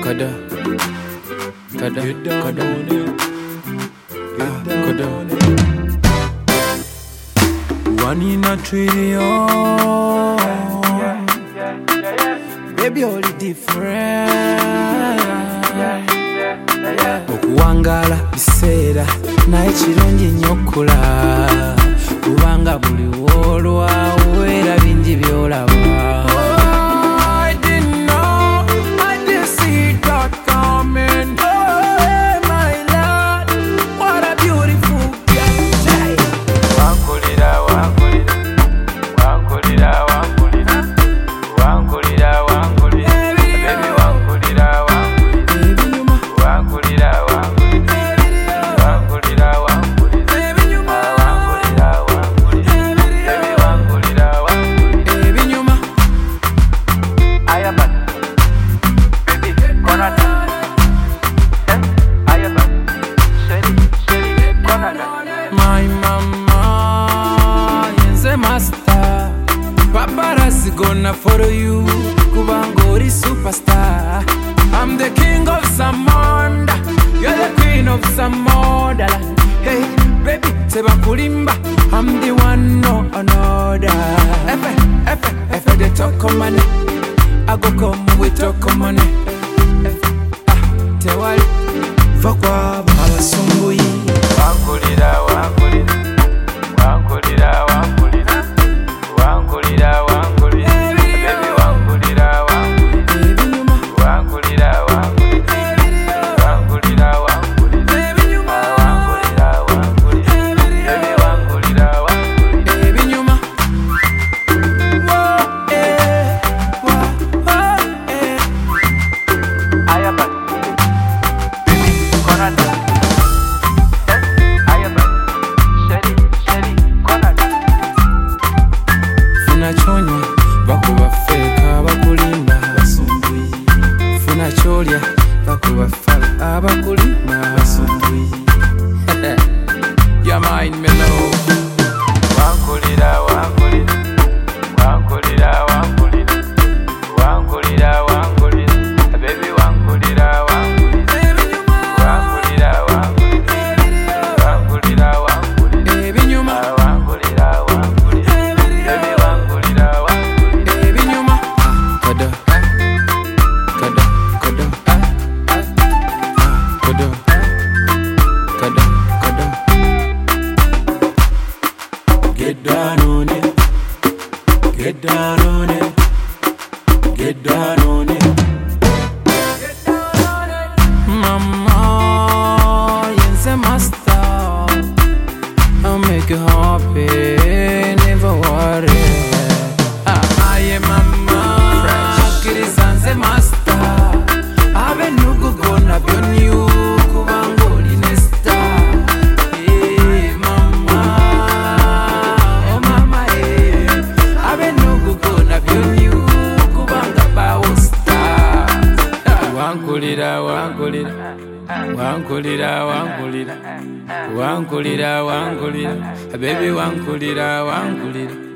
Kada, kada, kada, kada. One in a trillion. Baby, all the different. Okuwangala biseera naye kirungi nnyo okula kubanga buli w'olwawo era bingi by'olaba. My mama, yenze master. Paparazzi gonna follow you, kubanga ori superstar. I'm the king of Samanda, you're the queen of Samoda. Hey, baby, seba kulimba, I'm the one, no another. Efe, they talk on money, I go come with talk on money. Tewali, fakwa abasumbuyi. Wankulira, wankulira, wankulira, wankulira, wankulira, wankulira, baby wankulira, wankulira, wankulira, wankulira, wankulira, wankulira, wankulira, wankulira, baby wankulira, wankulira, baby nyuma. Ayaba, baby konata. Chonywa bakuba feka bakulimba basumbuyi funa cholya bakuba fala abakulimba basumbuyi. Your mind mellow. Wankulira, wankulira, wankulira, wankulira, wankulira, wankulira, baby wankulira, wankulira, wankulira, wankulira, wankulira, wankulira, baby nyuma. Wankulira, wankulira, baby wankulira, wankulira, baby nyuma. Kada, kada, kada, kada, kada, kada. Get down on it, get down on it, get down on it. Mama, yenze master, I'll make you happy, never worry. I am mama, kirizanze master, abe nugu gonna be on you, kubangoli nesta. Hey mama, oh mama, abe nugu gonna be on you, kubanga bawusta. Wankulira, wankulira, wankulira, wankulira, wankulira, wankulira, baby wankulira, wankulira.